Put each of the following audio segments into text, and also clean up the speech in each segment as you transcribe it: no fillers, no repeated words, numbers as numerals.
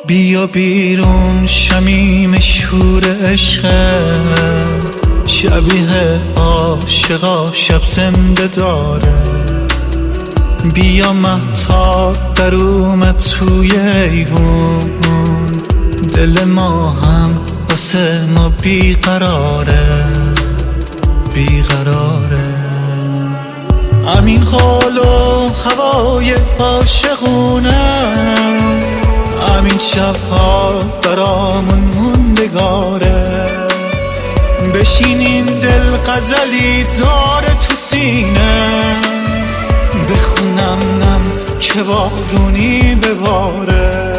بیا بیرون شمیم شور عشقت، شبیه عاشقا شب زنده داره. بیا مهتاب در اومد توی ایوون، دل ما هم واسه ما بیقراره بیقراره. همین حال و هوای عاشقونه، همین شبها برامون موندگاره. بشینین دل غزلی داره تو سینه، بخونم نم که بارونی بباره.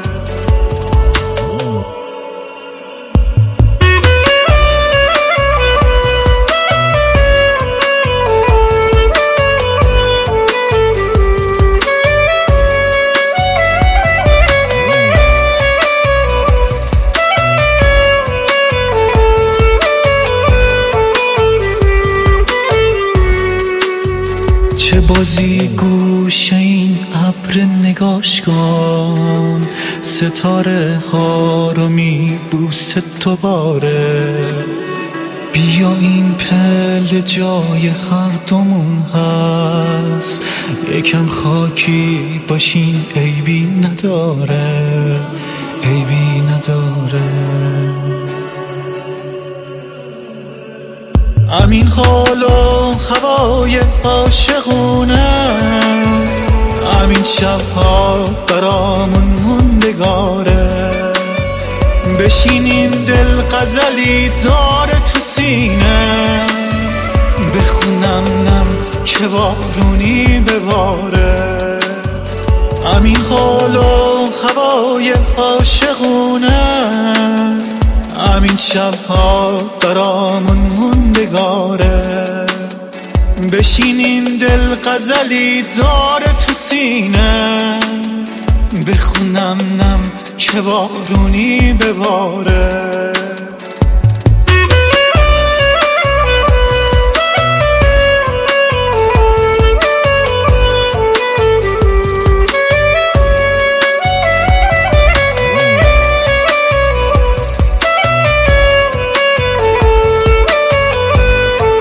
چه بازی گوشه این ابر نگاش کن، ستاره ها رو میبوسه دوباره. بیا این پل جای هر دومون هست، یکم خاکی باشین عیبی نداره عیبی نداره. همین حال و هوای عاشقونه، همین شبها برامون موندگاره. بشینین دل غزلی داره تو سینه، بخونم نم که بارونی بباره. همین حال و هوای عاشقونه، همین شبها برامون موندگاره. بشینین دل غزلی داره تو سینه، بخونم نم که بارونی بباره.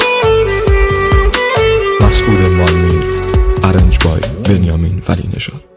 مسئول مالمیر، ارنج بای بنیامین ولی نژاد.